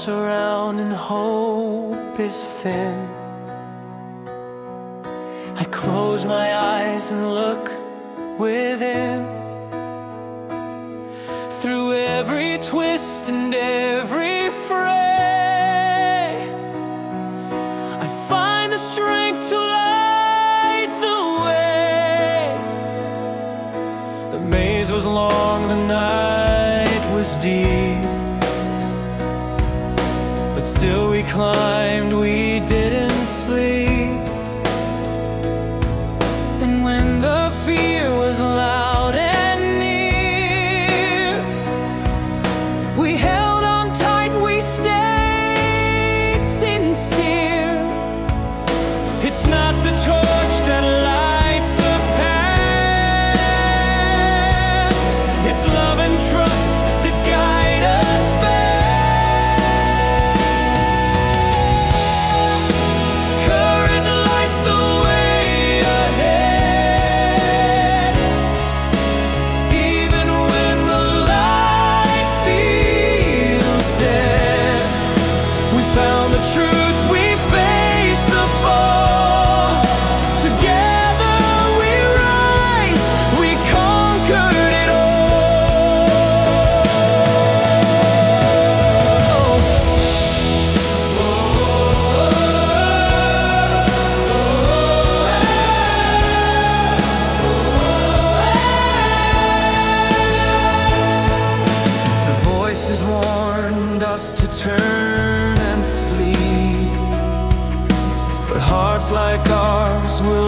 around and hope is thin. I close my eyes and look within. Through every twist and every fray, I find the strength to light the way. The maze was long, the night was deep, but still we climbed, we didn't sleep. And when the fear was loud and near, we held on tight, we stayed sincere. It's not the torch that lights the path, it's love and trust that guide us back. Courage lights the way ahead, even when the light feels dead. We found the truth, we faced the fall. Together we rise, we conquered it all. The voices warned us to turn and flee, but hearts like ours will